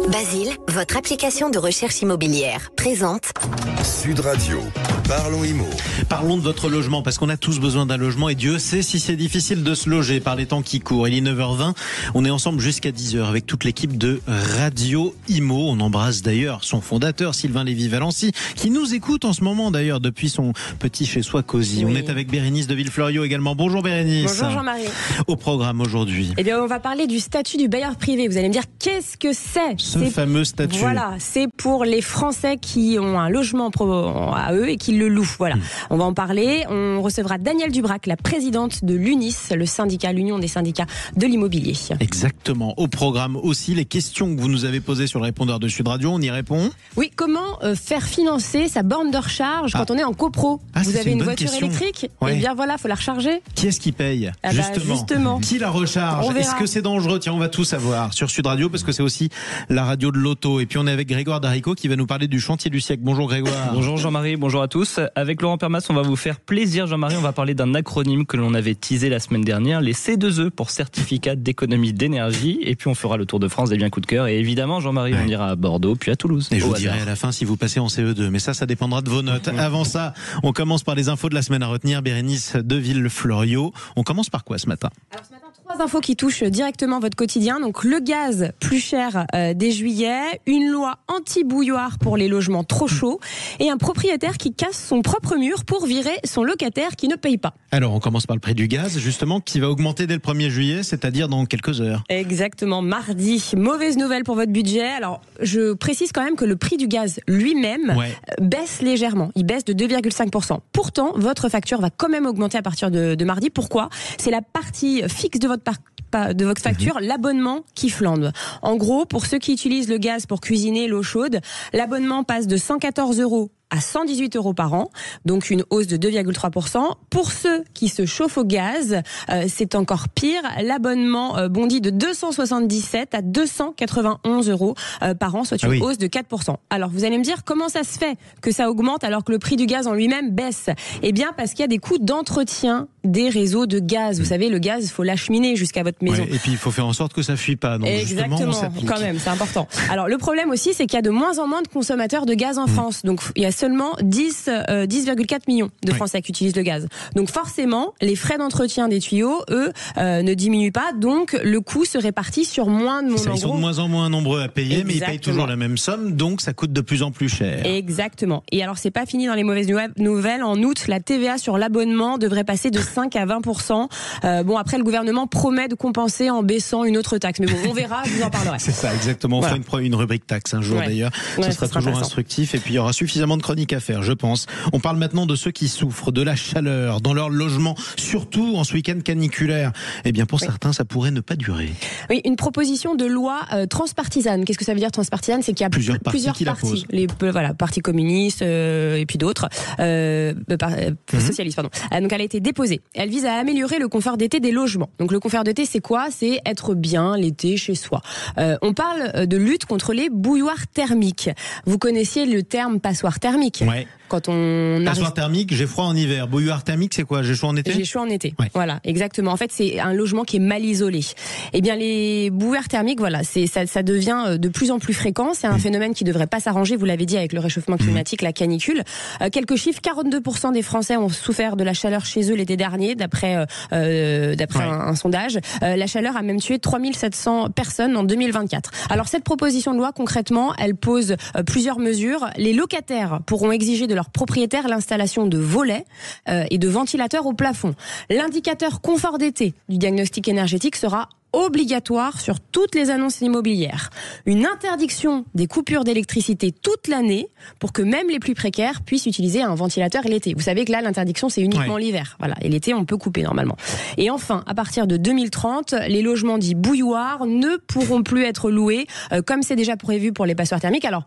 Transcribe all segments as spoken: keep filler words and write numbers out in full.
Basile, votre application de recherche immobilière, présente Sud Radio, parlons immo. Parlons de votre logement, parce qu'on a tous besoin d'un logement et Dieu sait si c'est difficile de se loger par les temps qui courent. Il est neuf heures vingt, on est ensemble jusqu'à dix heures avec toute l'équipe de Radio Imo. On embrasse d'ailleurs son fondateur Sylvain Lévy-Valency, qui nous écoute en ce moment d'ailleurs depuis son petit chez-soi cosy. Oui. On est avec Bérénice de Villefloriot également. Bonjour Bérénice. Bonjour Jean-Marie. Au programme aujourd'hui. Eh bien, on va parler du statut du bailleur privé. Vous allez me dire, qu'est-ce que c'est ? Ce c'est... fameux statut. Voilà, c'est pour les Français qui ont un logement à eux et qui le louent. Voilà, mmh. On va en parler. On recevra Danielle Dubrac, la présidente de l'UNIS, le syndicat, l'Union des syndicats de l'immobilier. Exactement. Au programme aussi, les questions que vous nous avez posées sur le répondeur de Sud Radio, on y répond. Oui, comment euh, faire financer sa borne de recharge ah. quand on est en copro ? ah, Vous avez une, une voiture question. électrique ? Ouais. Eh bien voilà, il faut la recharger. Qui est-ce qui paye ? ah justement. Bah, justement. Qui la recharge ? Est-ce que c'est dangereux ? Tiens, on va tout savoir sur Sud Radio, parce que c'est aussi la radio de l'auto. Et puis on est avec Grégoire Darico qui va nous parler du chantier du siècle. Bonjour Grégoire. Bonjour Jean-Marie, bonjour à tous. Avec Laurent Permas, on va vous faire plaisir Jean-Marie. On va parler d'un acronyme que l'on avait teasé la semaine dernière, les C deux E pour certificat d'économie d'énergie. Et puis on fera le tour de France des biens coup de cœur. Et évidemment Jean-Marie, ouais. on ira à Bordeaux puis à Toulouse. Et je vous hasard. dirai à la fin si vous passez en C E deux. Mais ça, ça dépendra de vos notes. Avant ça, on commence par les infos de la semaine à retenir. Bérénice de Villefloriot. On commence par quoi ce matin ? Alors ce matin, trois infos qui touchent directement votre quotidien. Donc le gaz plus cher euh, dès juillet, une loi anti-bouilloire pour les logements trop chauds et un propriétaire qui casse son propre mur pour virer son locataire qui ne paye pas. Alors on commence par le prix du gaz justement qui va augmenter dès le premier juillet, c'est-à-dire dans quelques heures. Exactement, mardi. Mauvaise nouvelle pour votre budget. Alors je précise quand même que le prix du gaz lui-même ouais. baisse légèrement. Il baisse de deux virgule cinq pour cent. Pourtant, votre facture va quand même augmenter à partir de, de mardi. Pourquoi ? C'est la partie fixe de votre parc de votre facture, mmh. l'abonnement qui flambe. En gros, pour ceux qui utilisent le gaz pour cuisiner l'eau chaude, l'abonnement passe de cent quatorze euros à cent dix-huit euros par an, donc une hausse de deux virgule trois pour cent. Pour ceux qui se chauffent au gaz, euh, c'est encore pire. L'abonnement euh, bondit de deux cent soixante-dix-sept à deux cent quatre-vingt-onze euros euh, par an, soit une ah oui. hausse de quatre pour cent. Alors vous allez me dire, comment ça se fait que ça augmente alors que le prix du gaz en lui-même baisse ? Eh bien parce qu'il y a des coûts d'entretien des réseaux de gaz. Vous savez, le gaz, il faut l'acheminer jusqu'à votre maison. Ouais, et puis il faut faire en sorte que ça fuit pas. Donc exactement, quand même, c'est important. Alors le problème aussi, c'est qu'il y a de moins en moins de consommateurs de gaz en mmh. France. Donc il y a seulement dix virgule quatre millions de Français oui. qui utilisent le gaz. Donc forcément, les frais d'entretien des tuyaux, eux, euh, ne diminuent pas. Donc le coût se répartit sur moins de monde. Ils sont de moins en moins nombreux à payer, exactement. Mais ils payent toujours la même somme, donc ça coûte de plus en plus cher. Exactement. Et alors c'est pas fini dans les mauvaises nouvelles. En août, la T V A sur l'abonnement devrait passer de cinq à vingt pour cent. Euh, bon, après le gouvernement promet de compenser en baissant une autre taxe. Mais bon, on verra, je vous en parlerai. C'est ça, exactement. On voilà. fera une, une rubrique taxe un jour ouais. d'ailleurs. Ouais, ça, ça sera toujours instructif. Et puis il y aura suffisamment de chroniques à faire, je pense. On parle maintenant de ceux qui souffrent de la chaleur dans leur logement, surtout en ce week-end caniculaire. Eh bien, pour oui. certains, ça pourrait ne pas durer. Oui, une proposition de loi euh, transpartisane. Qu'est-ce que ça veut dire transpartisane ? C'est qu'il y a plusieurs partis. Plusieurs qui partis. Les euh, voilà, partis communistes euh, et puis d'autres, euh, par, euh, mm-hmm. socialistes, pardon. Euh, donc, elle a été déposée. Elle vise à améliorer le confort d'été des logements. Donc, le confort d'été, c'est quoi ? C'est être bien l'été chez soi. Euh, on parle de lutte contre les bouilloires thermiques. Vous connaissiez le terme passoire thermique ? Ouais. Quand on passoire thermique, j'ai froid en hiver. Bouilloire thermique, c'est quoi ? J'ai chaud en été ? J'ai chaud en été. Ouais. Voilà, exactement. En fait, c'est un logement qui est mal isolé. Eh bien, les bouilloires thermiques, voilà, c'est ça, ça devient de plus en plus fréquent. C'est un mmh. phénomène qui devrait pas s'arranger. Vous l'avez dit avec le réchauffement climatique, mmh. la canicule. Euh, quelques chiffres quarante-deux pour cent des Français ont souffert de la chaleur chez eux l'été dernier, d'après euh, d'après ouais. un, un sondage. Euh, la chaleur a même tué trois mille sept cents personnes en deux mille vingt-quatre. Alors cette proposition de loi, concrètement, elle pose euh, plusieurs mesures. Les locataires pourront exiger de leur propriétaire l'installation de volets euh, et de ventilateurs au plafond. L'indicateur confort d'été du diagnostic énergétique sera obligatoire sur toutes les annonces immobilières. Une interdiction des coupures d'électricité toute l'année pour que même les plus précaires puissent utiliser un ventilateur l'été. Vous savez que là, l'interdiction, c'est uniquement ouais. l'hiver. Voilà. Et l'été, on peut couper normalement. Et enfin, à partir de deux mille trente, les logements dits bouilloires ne pourront plus être loués euh, comme c'est déjà prévu pour les passoires thermiques. Alors,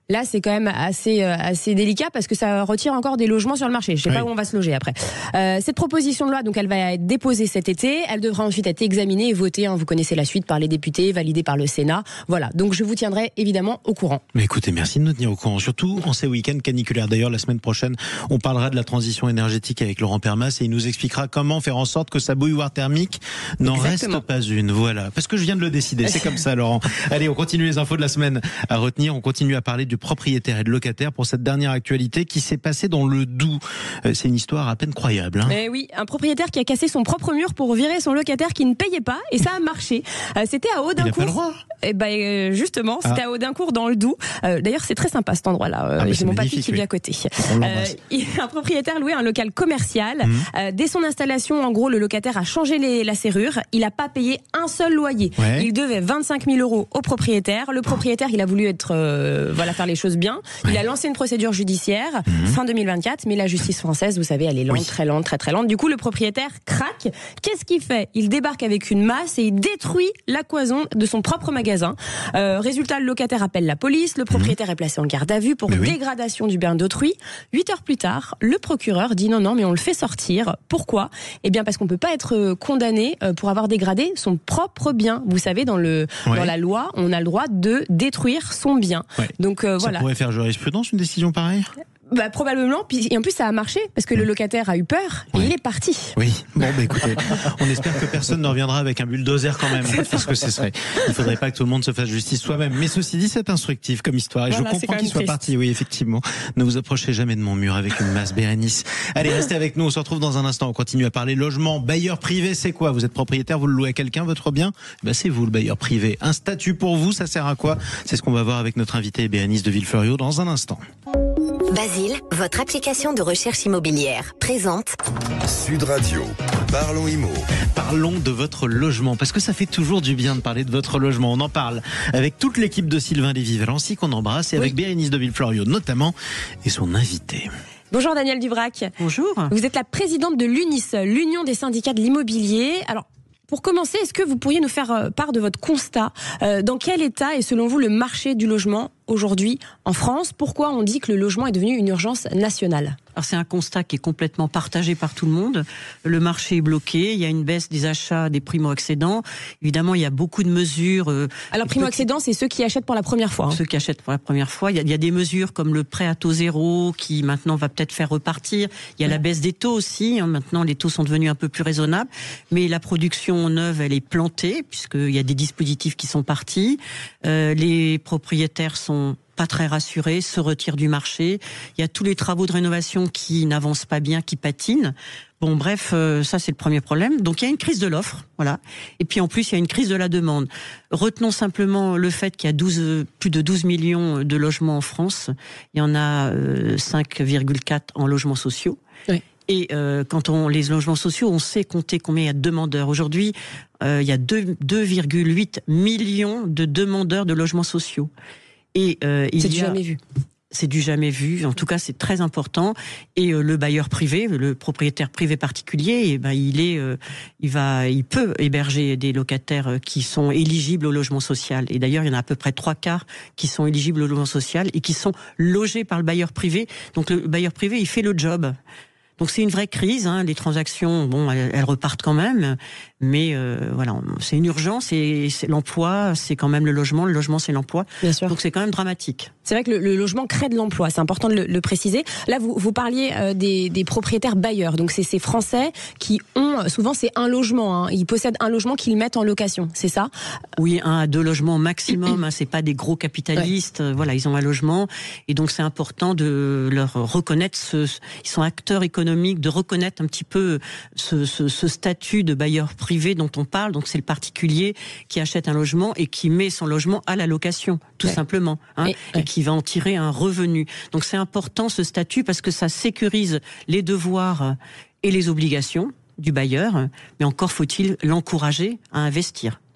Là, c'est quand même assez euh, assez délicat parce que ça retire encore des logements sur le marché. Je sais oui. pas où on va se loger après. Euh, cette proposition de loi, donc, elle va être déposée cet été. Elle devra ensuite être examinée et votée. Hein, vous connaissez la suite, par les députés, validée par le Sénat. Voilà. Donc, je vous tiendrai évidemment au courant. Mais écoutez, merci de nous tenir au courant. Surtout en ces week-ends caniculaires. D'ailleurs, la semaine prochaine, on parlera de la transition énergétique avec Laurent Permas et il nous expliquera comment faire en sorte que sa bouilloire thermique n'en Exactement. reste pas une. Voilà. Parce que je viens de le décider. C'est comme ça, Laurent. Allez, on continue les infos de la semaine à retenir. On continue à parler du propriétaire et de locataire pour cette dernière actualité qui s'est passée dans le Doubs. C'est une histoire à peine croyable. Hein. Eh oui, un propriétaire qui a cassé son propre mur pour virer son locataire qui ne payait pas et ça a marché. C'était à Audincourt. Il n'a pas le droit. Eh ben justement, c'était ah. à Audincourt dans le Doubs. Euh, d'ailleurs, c'est très sympa cet endroit-là. Ah, J'ai mon papy qui vit à côté. Euh, un propriétaire louait un local commercial. Mmh. Euh, dès son installation, en gros, le locataire a changé les, la serrure. Il n'a pas payé un seul loyer. Ouais. Il devait vingt-cinq mille euros au propriétaire. Le propriétaire, il a voulu être, euh, voilà, faire les choses bien. Ouais. Il a lancé une procédure judiciaire mmh. fin deux mille vingt-quatre, mais la justice française, vous savez, elle est lente, oui. très lente, très très lente. Du coup, le propriétaire craque. Qu'est-ce qu'il fait ? Il débarque avec une masse et il détruit la cloison de son propre magasin. Euh, résultat, le locataire appelle la police. Le propriétaire mmh. est placé en garde à vue pour mais dégradation oui. du bien d'autrui. Huit heures plus tard, le procureur dit non, non, mais on le fait sortir. Pourquoi ? Eh bien, parce qu'on peut pas être condamné pour avoir dégradé son propre bien. Vous savez, dans le ouais. dans la loi, on a le droit de détruire son bien. Ouais. Donc euh, ça voilà. Ça pourrait faire jurisprudence une décision pareille ? Bah, probablement, puis, et en plus ça a marché parce que le locataire a eu peur et oui. il est parti. Oui, bon bah écoutez, on espère que personne ne reviendra avec un bulldozer quand même, parce que ce serait, il faudrait pas que tout le monde se fasse justice soi-même. Mais ceci dit, c'est instructif comme histoire et voilà, je comprends qu'il soit triste. Parti. Oui, effectivement. Ne vous approchez jamais de mon mur avec une masse, Bérénice. Allez, restez avec nous, on se retrouve dans un instant. On continue à parler logement, bailleur privé, c'est quoi ? Vous êtes propriétaire, vous le louez à quelqu'un, votre bien ? Bah c'est vous le bailleur privé. Un statut pour vous, ça sert à quoi ? C'est ce qu'on va voir avec notre invitée Bérénice de Villefloriot dans un instant. Basile, votre application de recherche immobilière, présente Sud Radio. Parlons Immo. Parlons de votre logement, parce que ça fait toujours du bien de parler de votre logement. On en parle avec toute l'équipe de Sylvain Lévy-Valency qu'on embrasse et oui. avec Bérénice de Villefloriot notamment et son invité. Bonjour Danielle Dubrac. Bonjour. Vous êtes la présidente de l'UNISOL, l'Union des syndicats de l'immobilier. Alors, pour commencer, est-ce que vous pourriez nous faire part de votre constat ? euh, Dans quel état est selon vous le marché du logement aujourd'hui en France ? Pourquoi on dit que le logement est devenu une urgence nationale ? Alors c'est un constat qui est complètement partagé par tout le monde. Le marché est bloqué, il y a une baisse des achats des primo-accédants. Évidemment, il y a beaucoup de mesures. Euh, Alors primo-accédants, c'est ceux qui achètent pour la première fois. Hein. Ceux qui achètent pour la première fois. Il y, a, il y a des mesures comme le prêt à taux zéro qui maintenant va peut-être faire repartir. Il y a ouais. la baisse des taux aussi. Hein. Maintenant, les taux sont devenus un peu plus raisonnables. Mais la production neuve, elle est plantée puisqu'il y a des dispositifs qui sont partis. Euh, les propriétaires sont pas très rassurés, se retirent du marché. Il y a tous les travaux de rénovation qui n'avancent pas bien, qui patinent. Bon, bref, euh, ça c'est le premier problème. Donc il y a une crise de l'offre, voilà. Et puis en plus il y a une crise de la demande. Retenons simplement le fait qu'il y a douze, plus de douze millions de logements en France. Il y en a euh, cinq virgule quatre en logements sociaux. Oui. Et euh, quand on les logements sociaux, on sait compter combien il y a de demandeurs. Aujourd'hui, euh, il y a deux virgule huit millions de demandeurs de logements sociaux. Et euh, il c'est y du a... jamais vu. C'est du jamais vu. En tout cas, c'est très important. Et euh, le bailleur privé, le propriétaire privé particulier, eh ben, il est, euh, il va, il peut héberger des locataires qui sont éligibles au logement social. Et d'ailleurs, il y en a à peu près trois quarts qui sont éligibles au logement social et qui sont logés par le bailleur privé. Donc le bailleur privé, il fait le job. Donc c'est une vraie crise, hein. Les transactions, bon, elles, elles repartent quand même, mais euh, voilà, c'est une urgence et c'est l'emploi, c'est quand même le logement, le logement c'est l'emploi. Bien sûr. Donc c'est quand même dramatique. C'est vrai que le, le logement crée de l'emploi, c'est important de le, le préciser. Là, vous, vous parliez euh, des, des propriétaires bailleurs, donc c'est ces Français qui ont, souvent c'est un logement, hein. Ils possèdent un logement qu'ils mettent en location, c'est ça ? Oui, un à deux logements maximum, hein. C'est pas des gros capitalistes, ouais. Voilà, ils ont un logement et donc c'est important de leur reconnaître, ce, ils sont acteurs économiques, de reconnaître un petit peu ce, ce, ce statut de bailleur privé dont on parle. Donc c'est le particulier qui achète un logement et qui met son logement à la location, tout ouais. simplement, hein, et, et qui va en tirer un revenu. Donc c'est important ce statut parce que ça sécurise les devoirs et les obligations du bailleur, mais encore faut-il l'encourager à investir.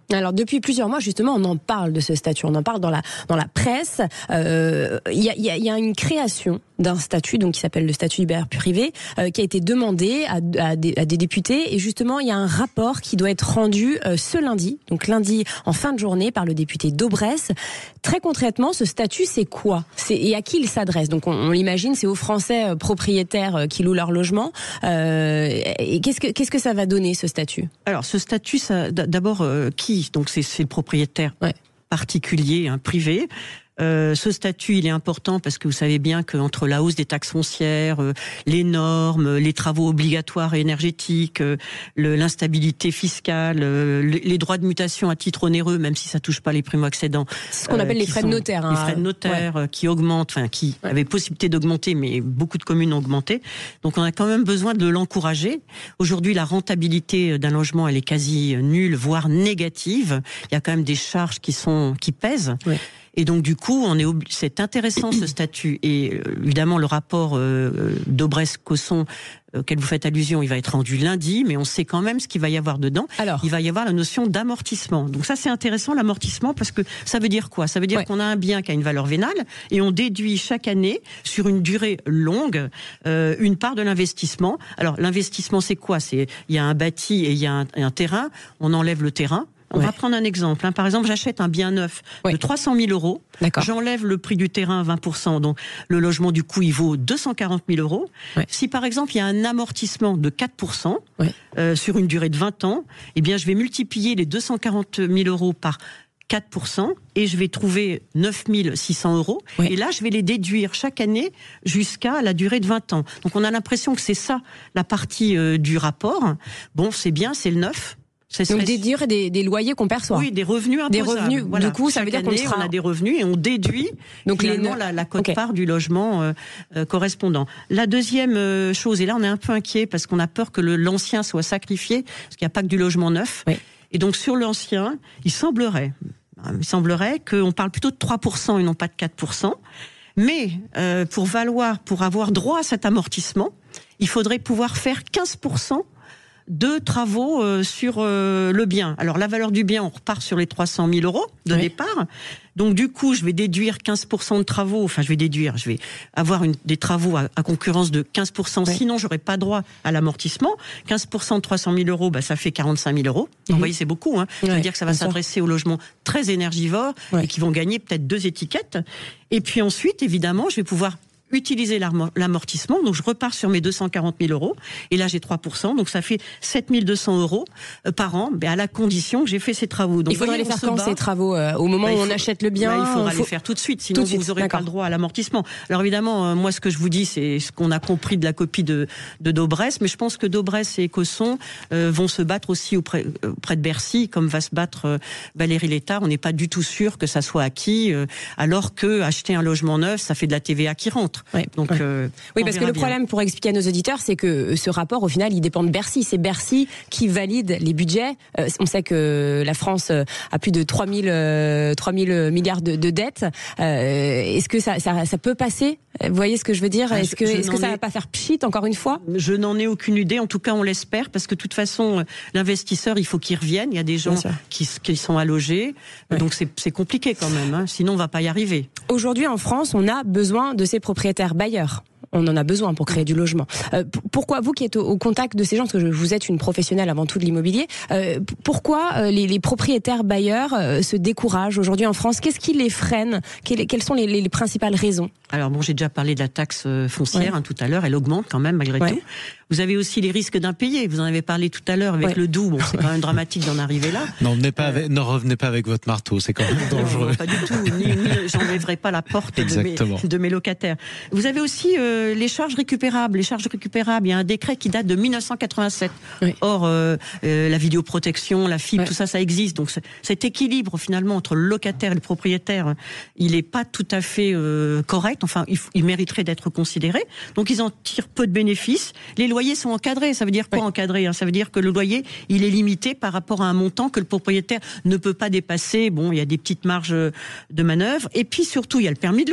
Alors depuis plusieurs mois justement on en parle de ce statut, on en parle dans la dans la presse. Il euh, y, a, y, a, y a une création d'un statut donc qui s'appelle le statut du bailleur privé euh, qui a été demandé à, à, des, à des députés et justement il y a un rapport qui doit être rendu euh, ce lundi, donc lundi en fin de journée par le député Daubresse. Très concrètement ce statut c'est quoi, c'est, et à qui il s'adresse? Donc on, on l'imagine c'est aux Français euh, propriétaires euh, qui louent leur logement. Euh, et qu'est-ce que qu'est-ce que ça va donner ce statut? Alors ce statut ça, d'abord euh, qui Donc c'est, c'est le propriétaire ouais. particulier, hein, privé. Euh, ce statut, il est important parce que vous savez bien qu'entre la hausse des taxes foncières, euh, les normes, les travaux obligatoires et énergétiques, euh, le, l'instabilité fiscale, euh, les droits de mutation à titre onéreux, même si ça touche pas les primo-accédants. C'est ce qu'on appelle euh, les frais de notaire. Hein, les frais de notaire ouais. euh, qui augmentent, enfin qui ouais. avaient possibilité d'augmenter, mais beaucoup de communes ont augmenté. Donc on a quand même besoin de l'encourager. Aujourd'hui, la rentabilité d'un logement, elle est quasi nulle, voire négative. Il y a quand même des charges qui sont qui pèsent. Ouais. Et donc du coup, on est obli- c'est intéressant ce statut. Et euh, évidemment, le rapport euh, Daubresse-Cosson auquel vous faites allusion, il va être rendu lundi, mais on sait quand même ce qu'il va y avoir dedans. Alors, il va y avoir la notion d'amortissement. Donc ça, c'est intéressant, l'amortissement, parce que ça veut dire quoi? Ça veut dire ouais. qu'on a un bien qui a une valeur vénale et on déduit chaque année, sur une durée longue, euh, une part de l'investissement. Alors l'investissement, c'est quoi? C'est il y a un bâti et il y a un, un terrain. On enlève le terrain. On ouais. va prendre un exemple. Hein. Par exemple, j'achète un bien neuf ouais. de trois cent mille euros. D'accord. J'enlève le prix du terrain à vingt pour cent. Donc, le logement, du coup, il vaut deux cent quarante mille euros. Ouais. Si, par exemple, il y a un amortissement de quatre pour cent ouais. euh, sur une durée de vingt ans, eh bien, je vais multiplier les deux cent quarante mille euros par quatre pour cent et je vais trouver neuf mille six cents euros. Oui. Et là, je vais les déduire chaque année jusqu'à la durée de vingt ans. Donc, on a l'impression que c'est ça, la partie euh, du rapport. Bon, c'est bien, c'est le neuf. Ça Donc déduire des, des loyers qu'on perçoit. Oui, des revenus imposables. Des revenus. Voilà. Du coup, ça Chaque veut dire qu'on année, sera... on a des revenus et on déduit donc finalement les... la, la quote-part okay. du logement euh, euh, correspondant. La deuxième euh, chose, et là on est un peu inquiet parce qu'on a peur que le, l'ancien soit sacrifié, parce qu'il n'y a pas que du logement neuf. Oui. Et donc sur l'ancien, il semblerait, il semblerait qu'on parle plutôt de trois pour cent et non pas de quatre pour cent. Mais euh, pour valoir, pour avoir droit à cet amortissement, il faudrait pouvoir faire quinze pour cent de travaux euh, sur euh, le bien. Alors la valeur du bien, on repart sur les trois cent mille euros de oui. départ. Donc du coup, je vais déduire quinze pour cent de travaux. Enfin, je vais déduire, je vais avoir une, des travaux à, à concurrence de quinze pour cent. Oui. Sinon, j'aurais pas droit à l'amortissement. quinze pour cent de trois cent mille euros, bah, ça fait quarante-cinq mille euros. Mm-hmm. Vous voyez, c'est beaucoup. Hein. Oui. Ça veut dire que ça va s'adresser aux logements très énergivores oui. et qui vont gagner peut-être deux étiquettes. Et puis ensuite, évidemment, je vais pouvoir utiliser l'amortissement, donc je repars sur mes deux cent quarante mille euros, et là j'ai trois pour cent, donc ça fait sept mille deux cents euros par an, mais à la condition que j'ai fait ces travaux. Donc, il faudra voyez, les faire quand ces travaux euh, Au moment bah, où on faut, achète le bien bah, il faudra faut... les faire tout de suite, sinon de vous n'aurez pas le droit à l'amortissement. Alors évidemment, euh, moi ce que je vous dis, c'est ce qu'on a compris de la copie de, de Daubresse, mais je pense que Daubresse et Cosson euh, vont se battre aussi auprès, auprès de Bercy, comme va se battre euh, Valérie Létard. On n'est pas du tout sûr que ça soit acquis, euh, alors que acheter un logement neuf, ça fait de la T V A qui rentre. Ouais. Donc ouais. euh, Oui, parce que le bien. problème, pour expliquer à nos auditeurs, c'est que ce rapport, au final, il dépend de Bercy. C'est Bercy qui valide les budgets. Euh, on sait que la France a plus de trois mille milliards de, de dettes. Euh, est-ce que ça, ça, ça peut passer? Vous voyez ce que je veux dire? Est-ce que, est-ce que ça ai... va pas faire pchit, encore une fois? Je n'en ai aucune idée. En tout cas, on l'espère, parce que de toute façon, l'investisseur, il faut qu'il revienne. Il y a des gens qui, qui sont à loger. Ouais. Donc c'est, c'est compliqué quand même. Hein. Sinon, on va pas y arriver. Aujourd'hui, en France, on a besoin de ces propriétaires bailleurs. On en a besoin pour créer du logement. Euh, pourquoi vous qui êtes au, au contact de ces gens, parce que vous êtes une professionnelle avant tout de l'immobilier, euh, pourquoi euh, les, les propriétaires bailleurs euh, se découragent aujourd'hui en France? Qu'est-ce qui les freine? Quelles, quelles sont les, les, les principales raisons? Alors bon, j'ai déjà parlé de la taxe foncière ouais. hein, tout à l'heure, elle augmente quand même malgré ouais. tout. Vous avez aussi les risques d'impayés, vous en avez parlé tout à l'heure avec ouais. le Doubs, bon, c'est quand même dramatique d'en arriver là. Non, venez pas avec, ne revenez pas avec votre marteau, c'est quand même dangereux. Non, pas du tout, ni, ni j'enlèverai pas la porte de mes, de mes locataires. Vous avez aussi euh, les charges récupérables, les charges récupérables, il y a un décret qui date de mille neuf cent quatre-vingt-sept. Oui. Or, euh, euh, la vidéoprotection, la fibre, oui. tout ça, ça existe. Donc cet équilibre finalement entre le locataire et le propriétaire, il est pas tout à fait euh, correct, enfin il, il mériterait d'être considéré. Donc ils en tirent peu de bénéfices. Les loyers sont encadrés. Ça veut dire quoi oui. encadré hein? Ça veut dire que le loyer, il est limité par rapport à un montant que le propriétaire ne peut pas dépasser. Bon, il y a des petites marges de manœuvre. Et puis surtout, il y a le permis de louer.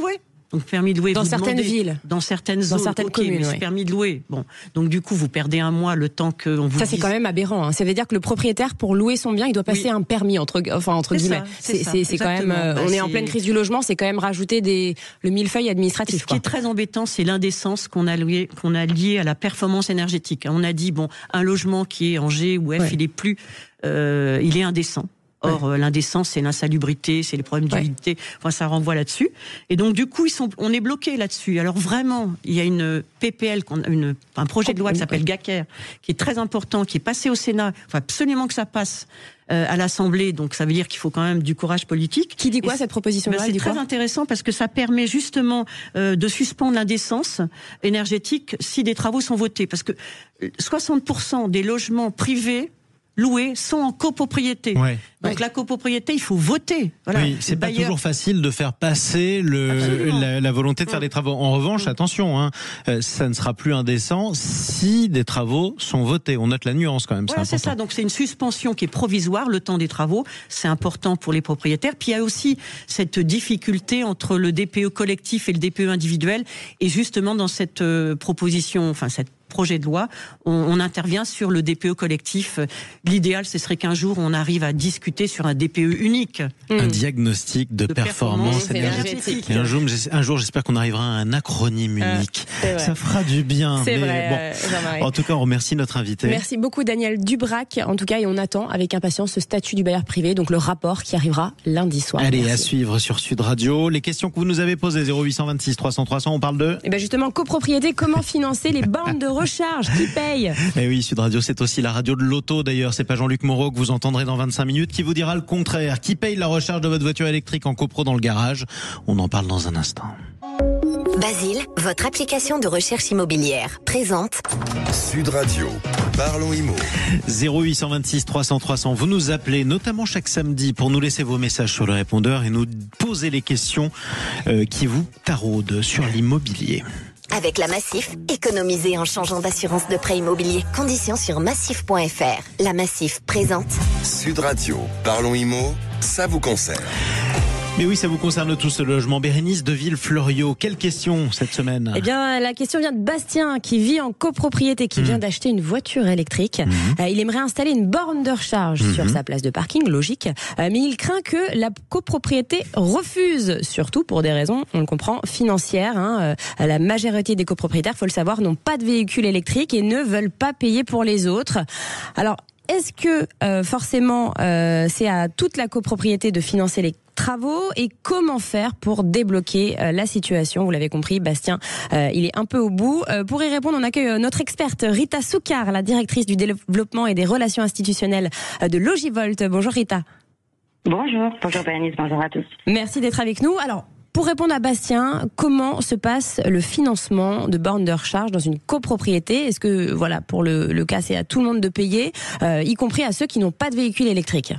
Donc permis de louer dans vous certaines demandez, villes, dans certaines dans zones, certaines okay, communes, mais ouais. c'est permis de louer. Bon, donc du coup vous perdez un mois le temps que on vous. Ça dise... c'est quand même aberrant. Hein. Ça veut dire que le propriétaire pour louer son bien, il doit passer oui. un permis entre, enfin entre c'est guillemets. Ça, c'est, c'est, ça, c'est, c'est quand même. Euh, bah, on c'est... est en pleine crise du logement, c'est quand même rajouter des le millefeuille administratif. Ce quoi. qui est très embêtant, c'est l'indécence qu'on a lié, qu'on a lié à la performance énergétique. On a dit bon, un logement qui est en G ou F, ouais. il est plus, euh, il est indécent. Or, ouais. l'indécence, c'est l'insalubrité, c'est les problèmes d'humidité. Ouais. Enfin, ça renvoie là-dessus. Et donc, du coup, ils sont, on est bloqué là-dessus. Alors vraiment, il y a une P P L, une, un projet de loi qui s'appelle Gacker, qui est très important, qui est passé au Sénat. Il faut absolument que ça passe euh, à l'Assemblée. Donc, ça veut dire qu'il faut quand même du courage politique. Qui dit quoi Et cette proposition de loi? C'est très quoi intéressant parce que ça permet justement euh, de suspendre l'indécence énergétique si des travaux sont votés. Parce que soixante pour cent des logements privés loués sont en copropriété. Ouais. Donc ouais. la copropriété, il faut voter. Voilà. Oui, c'est pas toujours facile de faire passer le, la, la volonté de faire mmh. des travaux. En revanche, mmh. attention, hein, ça ne sera plus indécent si des travaux sont votés. On note la nuance quand même. Voilà, c'est, c'est ça. Donc c'est une suspension qui est provisoire, le temps des travaux. C'est important pour les propriétaires. Puis il y a aussi cette difficulté entre le D P E collectif et le D P E individuel. Et justement dans cette euh, proposition, enfin cette projet de loi, on, on intervient sur le D P E collectif. L'idéal, ce serait qu'un jour, on arrive à discuter sur un D P E unique. Un mmh. diagnostic de, de performance, performance énergétique. énergétique. Et un jour, un jour, j'espère qu'on arrivera à un acronyme unique. Euh, Ça fera du bien. C'est mais vrai. Bon. En tout cas, on remercie notre invité. Merci beaucoup, Daniel Dubrac. En tout cas, et on attend avec impatience ce statut du bailleur privé, donc le rapport qui arrivera lundi soir. Allez, Merci. à suivre sur Sud Radio. Les questions que vous nous avez posées, zéro huit cent vingt-six trois cents trois cents, on parle de... Eh ben justement, copropriété, comment financer les bornes de recharge? Qui paye? Eh oui, Sud Radio, c'est aussi la radio de l'auto d'ailleurs. C'est pas Jean-Luc Moreau que vous entendrez dans vingt-cinq minutes qui vous dira le contraire. Qui paye la recharge de votre voiture électrique en copro dans le garage? On en parle dans un instant. Basile, votre application de recherche immobilière, présente Sud Radio. Parlons Immo. zéro huit cent vingt-six trois cents trois cents. Vous nous appelez notamment chaque samedi pour nous laisser vos messages sur le répondeur et nous poser les questions euh, qui vous taraudent sur l'immobilier. Avec la Massif, économisez en changeant d'assurance de prêt immobilier. Conditions sur massif point f r. La Massif présente Sud Radio. Parlons Immo, ça vous concerne. Mais oui, ça vous concerne tous, le logement. Bérénice de Villefloriot. Quelle question cette semaine? Eh bien, la question vient de Bastien, qui vit en copropriété, qui mmh. vient d'acheter une voiture électrique. Mmh. Euh, il aimerait installer une borne de recharge mmh. sur sa place de parking, logique. Euh, mais il craint que la copropriété refuse, surtout pour des raisons, on le comprend, financières. Hein. Euh, la majorité des copropriétaires, faut le savoir, n'ont pas de véhicule électrique et ne veulent pas payer pour les autres. Alors, est-ce que euh, forcément, euh, c'est à toute la copropriété de financer les travaux et comment faire pour débloquer euh, la situation? Vous l'avez compris, Bastien, euh, il est un peu au bout. Euh, pour y répondre, on accueille euh, notre experte Rita Soukar, la directrice du développement et des relations institutionnelles euh, de Logivolt. Bonjour Rita. Bonjour, bonjour Bérénice, bonjour à tous. Merci d'être avec nous. Alors, pour répondre à Bastien, comment se passe le financement de bornes de recharge dans une copropriété? Est-ce que, voilà, pour le, le cas, c'est à tout le monde de payer, euh, y compris à ceux qui n'ont pas de véhicule électrique?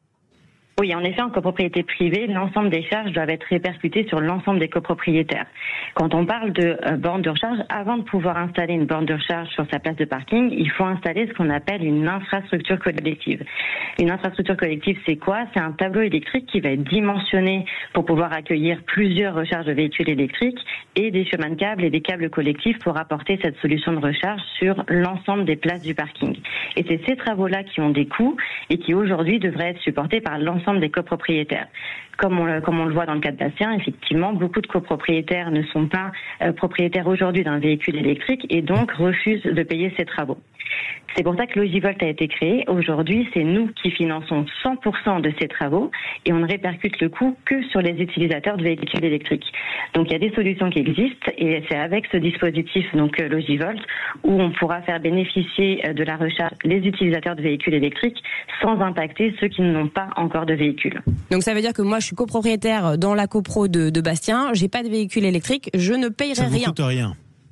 Oui, en effet, en copropriété privée, l'ensemble des charges doivent être répercutées sur l'ensemble des copropriétaires. Quand on parle de euh, borne de recharge, avant de pouvoir installer une borne de recharge sur sa place de parking, il faut installer ce qu'on appelle une infrastructure collective. Une infrastructure collective, c'est quoi? C'est un tableau électrique qui va être dimensionné pour pouvoir accueillir plusieurs recharges de véhicules électriques et des chemins de câbles et des câbles collectifs pour apporter cette solution de recharge sur l'ensemble des places du parking. Et c'est ces travaux-là qui ont des coûts et qui aujourd'hui devraient être supportés par l'ensemble des copropriétaires. Comme on, comme on le voit dans le cas de Bastien, effectivement, beaucoup de copropriétaires ne sont pas euh, propriétaires aujourd'hui d'un véhicule électrique et donc refusent de payer ces travaux. C'est pour ça que Logivolt a été créé. Aujourd'hui, c'est nous qui finançons cent pour cent de ces travaux et on ne répercute le coût que sur les utilisateurs de véhicules électriques. Donc il y a des solutions qui existent et c'est avec ce dispositif, donc Logivolt, où on pourra faire bénéficier de la recharge les utilisateurs de véhicules électriques sans impacter ceux qui n'ont pas encore de véhicule. Donc ça veut dire que moi je suis copropriétaire dans la copro de, de Bastien, j'ai pas de véhicule électrique, je ne payerai rien. Ça vous rien. coûte rien.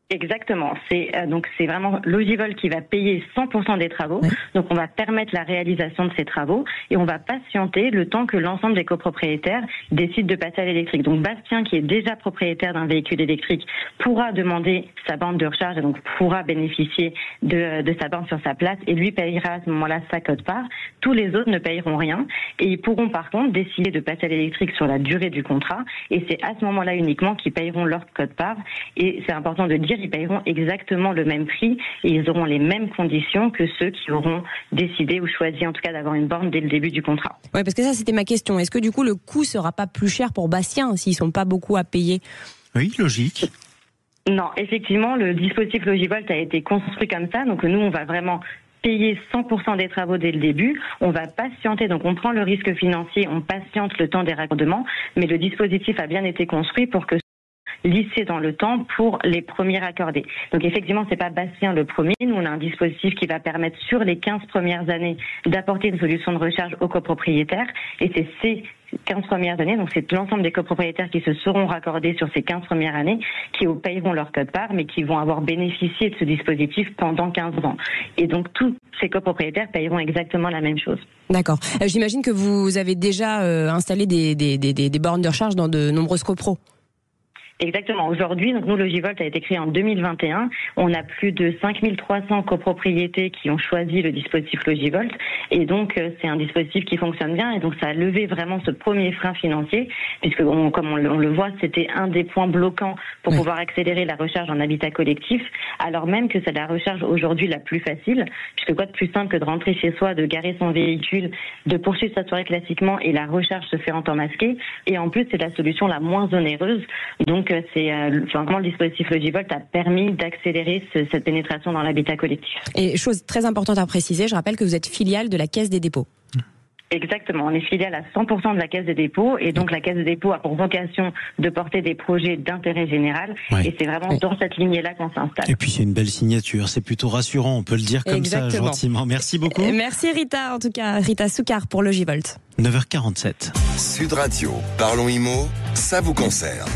Exactement. C'est euh, donc c'est vraiment Logivol qui va payer cent pour cent des travaux. Oui. Donc on va permettre la réalisation de ces travaux et on va patienter le temps que l'ensemble des copropriétaires décident de passer à l'électrique. Donc Bastien, qui est déjà propriétaire d'un véhicule électrique, pourra demander sa borne de recharge et donc pourra bénéficier de, de sa borne sur sa place et lui payera à ce moment-là sa quote-part. Tous les autres ne payeront rien et ils pourront par contre décider de passer à l'électrique sur la durée du contrat et c'est à ce moment-là uniquement qu'ils payeront leur quote-part. Et c'est important de dire ils paieront exactement le même prix et ils auront les mêmes conditions que ceux qui auront décidé ou choisi en tout cas d'avoir une borne dès le début du contrat. Oui, parce que ça c'était ma question. Est-ce que du coup le coût sera pas plus cher pour Bastien s'ils sont pas beaucoup à payer ? Oui, logique. Non, effectivement, le dispositif Logivolt a été construit comme ça. Donc nous, on va vraiment payer cent pour cent des travaux dès le début. On va patienter, donc on prend le risque financier, on patiente le temps des raccordements, mais le dispositif a bien été construit pour que lissé dans le temps pour les premiers raccordés. Donc effectivement, c'est pas Bastien le premier. Nous, on a un dispositif qui va permettre sur les quinze premières années d'apporter une solution de recharge aux copropriétaires. Et c'est ces quinze premières années, donc c'est l'ensemble des copropriétaires qui se seront raccordés sur ces quinze premières années, qui payeront leur quote-part, mais qui vont avoir bénéficié de ce dispositif pendant quinze ans. Et donc tous ces copropriétaires payeront exactement la même chose. D'accord. Euh, j'imagine que vous avez déjà euh, installé des, des, des, des bornes de recharge dans de nombreuses copros. Exactement. Aujourd'hui, donc nous, Logivolt a été créé en deux mille vingt et un. On a plus de cinq mille trois cents copropriétés qui ont choisi le dispositif Logivolt. Et donc, c'est un dispositif qui fonctionne bien. Et donc, ça a levé vraiment ce premier frein financier, puisque, on, comme on le, on le voit, c'était un des points bloquants pour oui. pouvoir accélérer la recharge en habitat collectif, alors même que c'est la recharge aujourd'hui la plus facile, puisque quoi de plus simple que de rentrer chez soi, de garer son véhicule, de poursuivre sa soirée classiquement et la recharge se fait en temps masqué. Et en plus, c'est la solution la moins onéreuse. Donc, c'est euh, vraiment le dispositif Logivolt a permis d'accélérer ce, cette pénétration dans l'habitat collectif. Et chose très importante à préciser, je rappelle que vous êtes filiale de la Caisse des dépôts. Exactement, on est filiale à cent pour cent de la Caisse des dépôts et donc la Caisse des dépôts a pour vocation de porter des projets d'intérêt général ouais. et c'est vraiment ouais. dans cette lignée-là qu'on s'installe. Et puis c'est une belle signature, c'est plutôt rassurant, on peut le dire comme Exactement. ça gentiment. Merci beaucoup. Merci Rita, en tout cas Rita Soucar pour Logivolt. neuf heures quarante-sept. Sud Radio, Parlons Immo, ça vous concerne.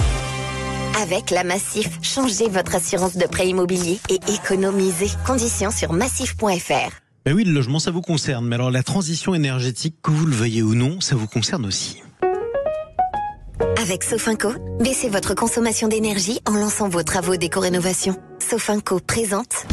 Avec la Massif, changez votre assurance de prêt immobilier et économisez. Conditions sur massif point f r. Ben oui, le logement, ça vous concerne. Mais alors, la transition énergétique, que vous le veuillez ou non, ça vous concerne aussi. Avec Sofinco, baissez votre consommation d'énergie en lançant vos travaux d'éco-rénovation. Sofinco présente...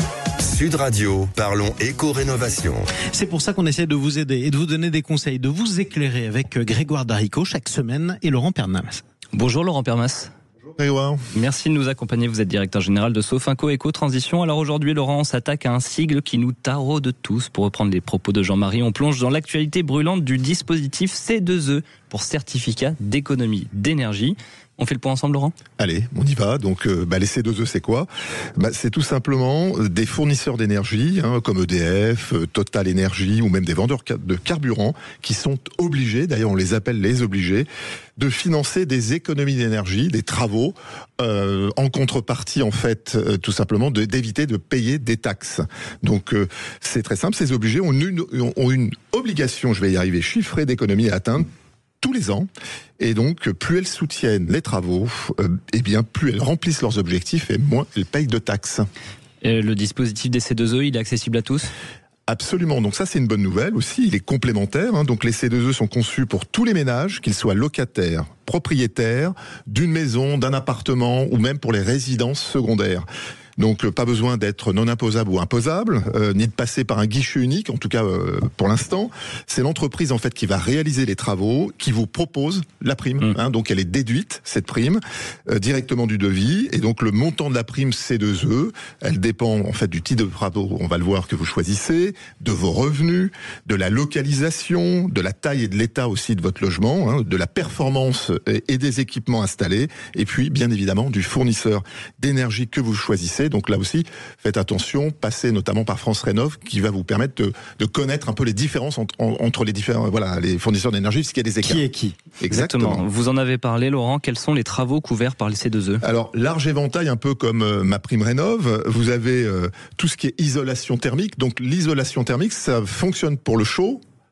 Sud Radio, parlons éco-rénovation. C'est pour ça qu'on essaie de vous aider et de vous donner des conseils, de vous éclairer avec Grégoire Darico chaque semaine et Laurent Pernas. Bonjour Laurent Pernas. Grégoire. Merci de nous accompagner, vous êtes directeur général de Sofinco Éco-Transition. Alors aujourd'hui Laurent, on s'attaque à un sigle qui nous taraude tous. Pour reprendre les propos de Jean-Marie, on plonge dans l'actualité brûlante du dispositif C deux E pour certificat d'économie d'énergie. On fait le point ensemble, Laurent ? Allez, on y va. Donc, euh, bah, les C deux E, c'est quoi ? bah, C'est tout simplement des fournisseurs d'énergie, hein, comme E D F, Total Énergie, ou même des vendeurs de carburant, qui sont obligés, d'ailleurs on les appelle les obligés, de financer des économies d'énergie, des travaux, euh, en contrepartie, en fait, euh, tout simplement, de, d'éviter de payer des taxes. Donc, euh, c'est très simple, ces obligés ont une, ont une obligation, je vais y arriver, chiffrée d'économie à atteindre tous les ans, et donc plus elles soutiennent les travaux, euh, et bien plus elles remplissent leurs objectifs et moins elles payent de taxes. Et le dispositif des C deux E, il est accessible à tous ? Absolument, donc ça c'est une bonne nouvelle aussi, il est complémentaire, hein. Donc les C deux E sont conçus pour tous les ménages, qu'ils soient locataires, propriétaires, d'une maison, d'un appartement, ou même pour les résidences secondaires. Donc pas besoin d'être non imposable ou imposable, euh, ni de passer par un guichet unique, en tout cas euh, pour l'instant. C'est l'entreprise en fait qui va réaliser les travaux, qui vous propose la prime. Mmh. Hein, donc elle est déduite, cette prime, euh, directement du devis. Et donc le montant de la prime C deux E, elle dépend en fait du type de travaux, on va le voir, que vous choisissez, de vos revenus, de la localisation, de la taille et de l'état aussi de votre logement, hein, de la performance et, et des équipements installés, et puis bien évidemment du fournisseur d'énergie que vous choisissez. Donc là aussi, faites attention, passez notamment par France Rénov, qui va vous permettre de, de connaître un peu les différences entre, entre les différents, voilà, les fournisseurs d'énergie, puisqu'il y a des écarts. Qui est qui ? Exactement. Exactement. Vous en avez parlé, Laurent. Quels sont les travaux couverts par les C deux E ? Alors, large éventail, un peu comme euh, ma prime Rénov. Vous avez euh, tout ce qui est isolation thermique. Donc, l'isolation thermique, ça fonctionne pour le chaud,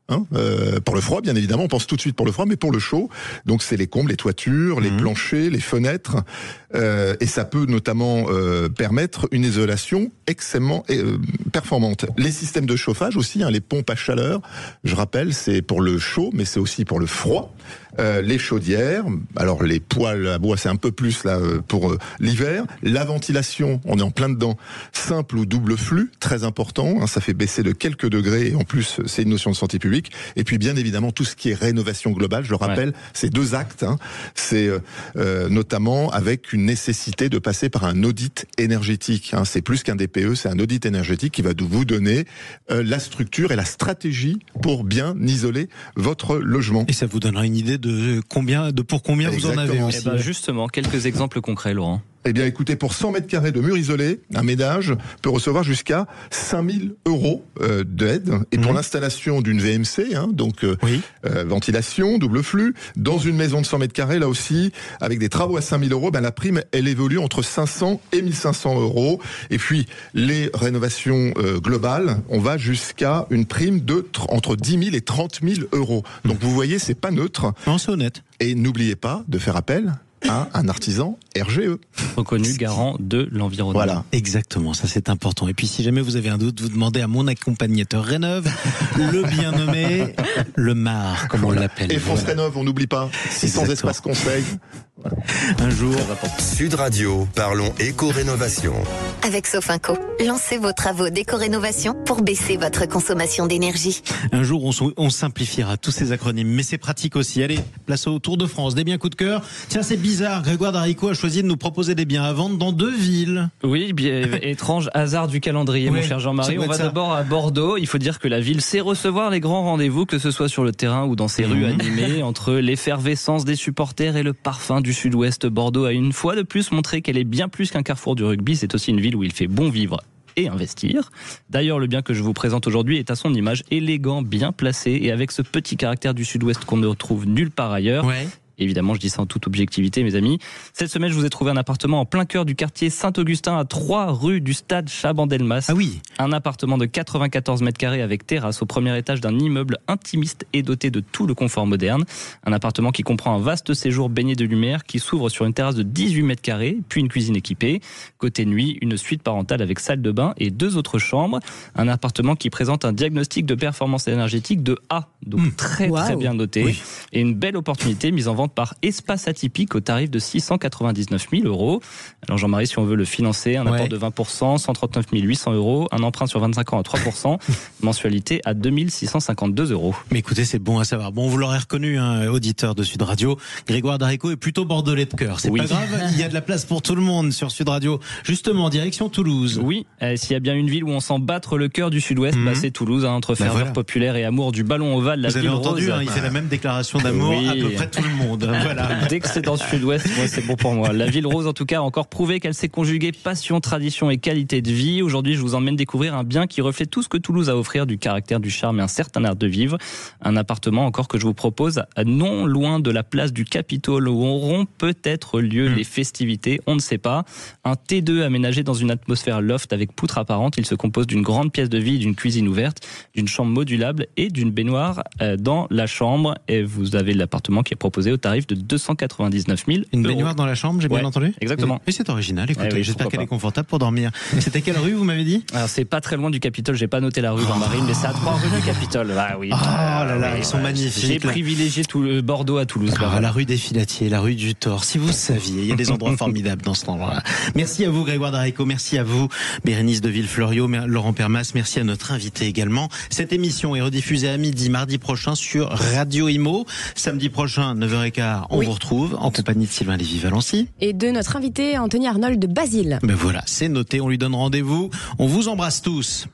Hein, euh, pour le froid, bien évidemment, on pense tout de suite pour le froid, mais pour le chaud, donc c'est les combles, les toitures, les mmh. planchers, les fenêtres, euh, et ça peut notamment euh, permettre une isolation extrêmement euh, performante. Les systèmes de chauffage aussi, hein, les pompes à chaleur, je rappelle, c'est pour le chaud, mais c'est aussi pour le froid. Euh, les chaudières, alors les poêles à bois, c'est un peu plus là pour euh, l'hiver. La ventilation, on est en plein dedans, simple ou double flux, très important, hein, ça fait baisser de quelques degrés, et en plus, c'est une notion de santé publique. Et puis bien évidemment tout ce qui est rénovation globale, je le rappelle, ouais. c'est deux actes, hein. c'est euh, notamment avec une nécessité de passer par un audit énergétique, hein. C'est plus qu'un D P E, c'est un audit énergétique qui va vous donner euh, la structure et la stratégie pour bien isoler votre logement. Et ça vous donnera une idée de combien, de pour combien Exactement. Vous en avez aussi. Eh ben justement, quelques exemples concrets, Laurent. Eh bien, écoutez, pour cent mètres carrés de murs isolés, un ménage peut recevoir jusqu'à cinq mille euros euh, d'aide. Et mmh. pour l'installation d'une V M C, hein, donc euh, oui. euh, ventilation, double flux, dans une maison de cent mètres carrés, là aussi, avec des travaux à cinq mille euros, ben la prime, elle évolue entre cinq cents et mille cinq cents euros. Et puis, les rénovations euh, globales, on va jusqu'à une prime de entre dix mille et trente mille euros. Donc, mmh. vous voyez, c'est pas neutre. Non, c'est honnête. Et n'oubliez pas de faire appel à un artisan R G E. Reconnu garant de l'environnement. Voilà, exactement, ça c'est important. Et puis si jamais vous avez un doute, vous demandez à mon accompagnateur Rénov, le bien nommé, le M A R, comme voilà. on l'appelle. Et France voilà. Rénov, on n'oublie pas, six cents espaces conseils. Voilà. Un jour. Sud Radio, parlons éco-rénovation. Avec Sofinco, lancez vos travaux d'éco-rénovation pour baisser votre consommation d'énergie. Un jour, on, on simplifiera tous ces acronymes, mais c'est pratique aussi. Allez, place au Tour de France, des biens coup de cœur. Tiens, c'est bizarre, Grégoire Darico a choisi de nous proposer des biens à vendre dans deux villes. Oui, bien, étrange hasard du calendrier, oui, mon cher Jean-Marie. On va ça. d'abord à Bordeaux. Il faut dire que la ville sait recevoir les grands rendez-vous, que ce soit sur le terrain ou dans ses mmh. rues animées, entre l'effervescence des supporters et le parfum du sud-ouest. Bordeaux a une fois de plus montré qu'elle est bien plus qu'un carrefour du rugby. C'est aussi une ville où il fait bon vivre et investir. D'ailleurs, le bien que je vous présente aujourd'hui est à son image, élégant, bien placé et avec ce petit caractère du sud-ouest qu'on ne retrouve nulle part ailleurs. Ouais. Évidemment, je dis ça en toute objectivité, mes amis. Cette semaine, je vous ai trouvé un appartement en plein cœur du quartier Saint-Augustin, à trois rue du Stade Chabandelmas. Ah oui. Un appartement de quatre-vingt-quatorze mètres carrés avec terrasse au premier étage d'un immeuble intimiste et doté de tout le confort moderne. Un appartement qui comprend un vaste séjour baigné de lumière qui s'ouvre sur une terrasse de dix-huit mètres carrés, puis une cuisine équipée. Côté nuit, une suite parentale avec salle de bain et deux autres chambres. Un appartement qui présente un diagnostic de performance énergétique de A, donc mmh. très wow. très bien noté. Oui. Et une belle opportunité mise en vente par Espace Atypique au tarif de six cent quatre-vingt-dix-neuf mille euros. Alors Jean-Marie, si on veut le financer, un ouais. apport de vingt pour cent, cent trente-neuf mille huit cents euros, un emprunt sur vingt-cinq ans à trois pour cent, mensualité à deux mille six cent cinquante-deux euros. Mais écoutez, c'est bon à savoir. Bon, vous l'aurez reconnu, hein, auditeur de Sud Radio, Grégoire Darico est plutôt bordelais de cœur. C'est oui. pas grave, il y a de la place pour tout le monde sur Sud Radio. Justement, direction Toulouse. Oui, euh, s'il y a bien une ville où on sent battre le cœur du Sud-Ouest, mmh. bah, c'est Toulouse, hein, entre ferveur bah voilà. populaire et amour du ballon ovale. La vous avez entendu, hein, il fait la même déclaration d'amour oui. à peu près tout le monde. Voilà. Dès que c'est dans le Sud-Ouest, moi, c'est bon pour moi. La ville rose, en tout cas, a encore prouvé qu'elle sait conjuguer passion, tradition et qualité de vie. Aujourd'hui, je vous emmène découvrir un bien qui reflète tout ce que Toulouse a à offrir, du caractère, du charme et un certain art de vivre. Un appartement encore que je vous propose non loin de la place du Capitole où auront peut-être lieu mmh. les festivités, on ne sait pas. Un T deux aménagé dans une atmosphère loft avec poutre apparente. Il se compose d'une grande pièce de vie, d'une cuisine ouverte, d'une chambre modulable et d'une baignoire dans la chambre. Et vous avez l'appartement qui est proposé au tarif de deux cent quatre-vingt-dix-neuf mille. Une baignoire dans la chambre, j'ai ouais, bien entendu. Exactement. Et c'est original, écoutez, eh oui, j'espère qu'elle pas. est confortable pour dormir. C'était quelle rue, vous m'avez dit? Alors, c'est pas très loin du Capitole, j'ai pas noté la rue Jean-Marie, oh. mais c'est à trois rue du Capitole. Ah oui. Oh là là, oui, ils sont ouais. magnifiques. J'ai privilégié tout le Bordeaux à Toulouse. Ah, la rue des Filatiers, la rue du Thor. Si vous saviez, il y a des endroits formidables dans cet endroit-là. Merci à vous, Grégoire Darico. Merci à vous, Bérénice de Villefloriot, Laurent Permas. Merci à notre invité également. Cette émission est rediffusée à midi, mardi prochain sur Radio Imo. Samedi prochain, neuf heures quinze, on oui. vous retrouve en compagnie de Sylvain Lévy-Valency. Et de notre invité, Anthony Arnold de Basile. Ben voilà, c'est noté, on lui donne rendez-vous. On vous embrasse tous.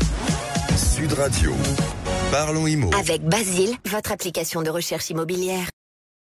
Sud Radio, parlons Imo. Avec Basile, votre application de recherche immobilière.